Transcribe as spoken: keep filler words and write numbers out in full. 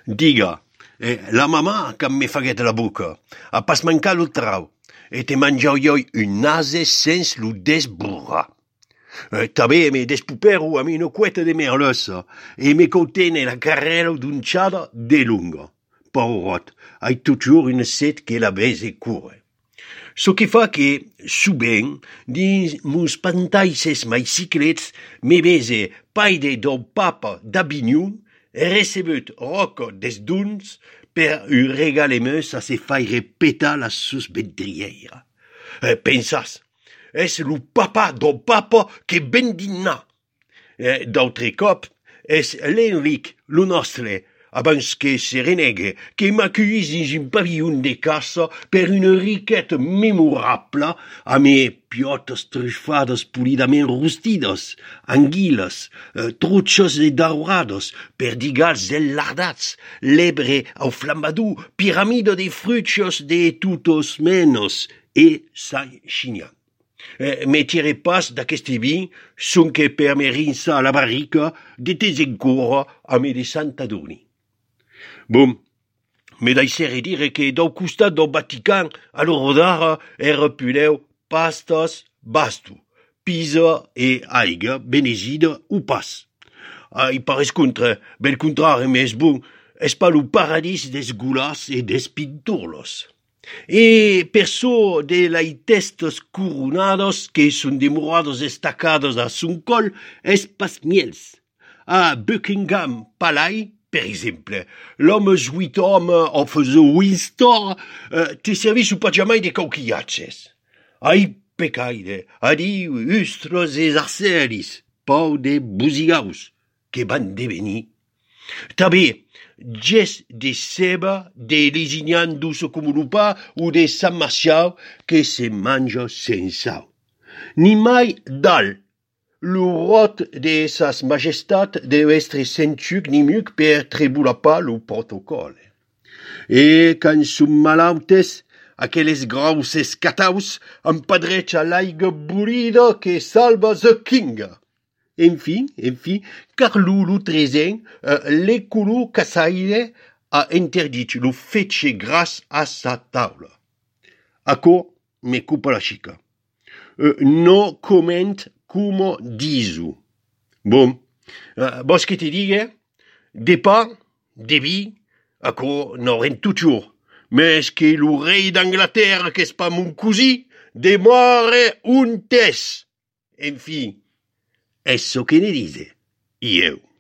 Diga, eh, la mamà che mi faguet la buca, a pas mancar lo trau, e te mangiau io un nase sens lo desburra. Eh, Tabè me despupero a mi no queta de merlösa, e me contene la carrera d'un ciada de lunga. Paurot, hai toujours une set che la bese cure. So che fa che, suben, dins mus pantaisses mai ciclets, me bese paide don papa d'Avignon, recebut roco des duns per un regalemeus a se faire péta la sus bedrieira. Eh, pensas, es lo papa don papa que bendina. Eh, D'altre cop, es l'Enric, lo nostre, abans que se renegue, que m'accueillis dins un pavillon de casa per une riquette memorable a me piotes trufados polidament rustidos, anguiles, eh, truchos de daurados, perdigals enlardats, lebre au flambadou, piramide de fruchos de tutos menos, e sai chignan. Eh, me tire pas d'aqueste vin, son que per me rinsa la barrica de tes encora a me de Sant'Adoni. Bom, me d'aisere dire que dau costat do Vatican a lo rodara era puleu pastas bastu, pisa e aiga benezida ou pas. Ai pares contra, bel contrare mes bon, es pa lo paradis des gulas e des pinturlos. E perso de laitestos coronados que son demorados estacados a son col es pas miels. A Buckingham Palais, per exemple, l'homme jouit homme en faisant Windsor, euh, te servis ou pas jamais de coquillatges. Ai pecaide, adi ustros et arcelis, pau de buzigaus, que van deveni. Tabé, ges de ceba, de lesignan d'uso comunupa ou de San Marcial que se manja sensau. Ni mai dal, lo rot de sas majestat deve estre sentuc ni muc per trebula pa lo protocole. E can sum malautes, aqueles graus escataus, empadrech a l'aiga burida que salva the king. Enfim, enfim, Carlo lo trezen, uh, l'ecolo casaire a interdit lo fece gras a sa taula. Acco, me coupa la chica. Uh, no comment como disu. Bon, uh, bos que te digue, de pa, de vi, acco no ren toujours. Mais que lo rei d'Angleterre, qu'es pas mon cousi, de more un tes. Enfim, eso que ne dice, io.